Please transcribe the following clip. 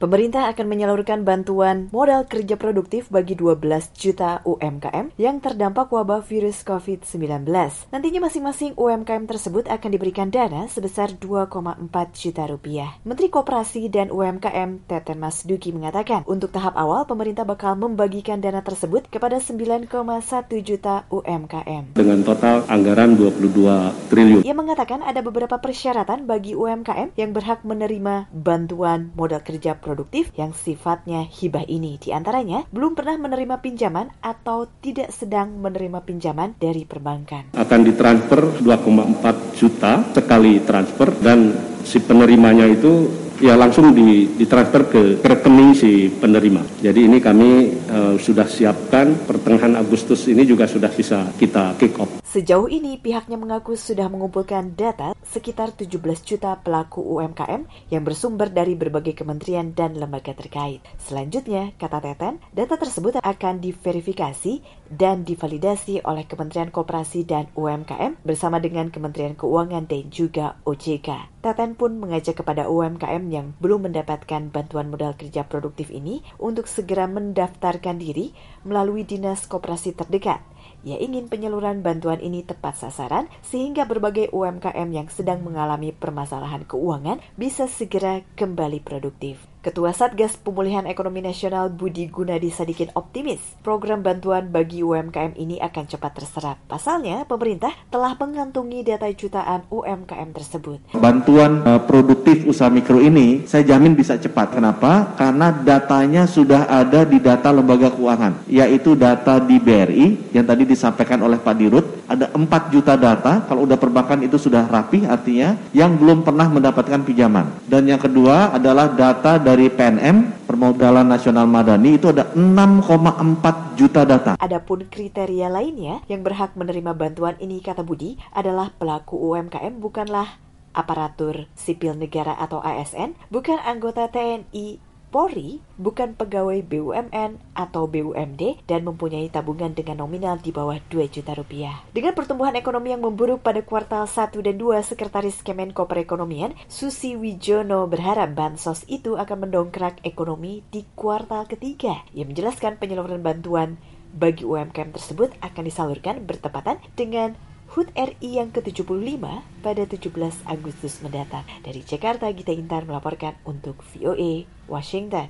Pemerintah akan menyalurkan bantuan modal kerja produktif bagi 12 juta UMKM yang terdampak wabah virus COVID-19. Nantinya masing-masing UMKM tersebut akan diberikan dana sebesar 2,4 juta rupiah. Menteri Koperasi dan UMKM Teten Mas Duki mengatakan, untuk tahap awal pemerintah bakal membagikan dana tersebut kepada 9,1 juta UMKM. Dengan total anggaran 22 triliun. Ia mengatakan ada beberapa persyaratan bagi UMKM yang berhak menerima bantuan modal kerja produktif yang sifatnya hibah ini. Di antaranya, belum pernah menerima pinjaman atau tidak sedang menerima pinjaman dari perbankan. Akan ditransfer 2,4 juta sekali transfer dan si penerimanya itu langsung ditransfer ke rekening si penerima. Jadi ini kami sudah siapkan pertengahan Agustus ini juga sudah bisa kita kick off. Sejauh ini pihaknya mengaku sudah mengumpulkan data sekitar 17 juta pelaku UMKM yang bersumber dari berbagai kementerian dan lembaga terkait. Selanjutnya, kata Teten, data tersebut akan diverifikasi dan divalidasi oleh Kementerian Koperasi dan UMKM bersama dengan Kementerian Keuangan dan juga OJK. Teten pun mengajak kepada UMKM yang belum mendapatkan bantuan modal kerja produktif ini untuk segera mendaftarkan diri melalui dinas koperasi terdekat. Ia ingin penyaluran bantuan ini tepat sasaran sehingga berbagai UMKM yang sedang mengalami permasalahan keuangan bisa segera kembali produktif. Ketua Satgas Pemulihan Ekonomi Nasional Budi Gunadi Sadikin optimis program bantuan bagi UMKM ini akan cepat terserap. Pasalnya, pemerintah telah mengantongi data jutaan UMKM tersebut. Bantuan produktif usaha mikro ini saya jamin bisa cepat. Kenapa? Karena datanya sudah ada di data lembaga keuangan, yaitu data di BRI yang tadi disampaikan oleh Pak Dirut. Ada 4 juta data, kalau udah perbankan itu sudah rapi artinya, yang belum pernah mendapatkan pinjaman. Dan yang kedua adalah data dari PNM, Permodalan Nasional Madani, itu ada 6,4 juta data. Adapun kriteria lainnya yang berhak menerima bantuan ini, kata Budi, adalah pelaku UMKM bukanlah aparatur sipil negara atau ASN, bukan anggota TNI, Polri, bukan pegawai BUMN atau BUMD, dan mempunyai tabungan dengan nominal di bawah 2 juta rupiah. Dengan pertumbuhan ekonomi yang memburuk pada kuartal 1 dan 2, Sekretaris Kemenko Perekonomian Susi Wijono berharap bansos itu akan mendongkrak ekonomi di kuartal ketiga. Ia menjelaskan penyaluran bantuan bagi UMKM tersebut akan disalurkan bertepatan dengan HUT RI yang ke-75 pada 17 Agustus mendatang. Dari Jakarta, Gita Intan melaporkan untuk VOA Washington.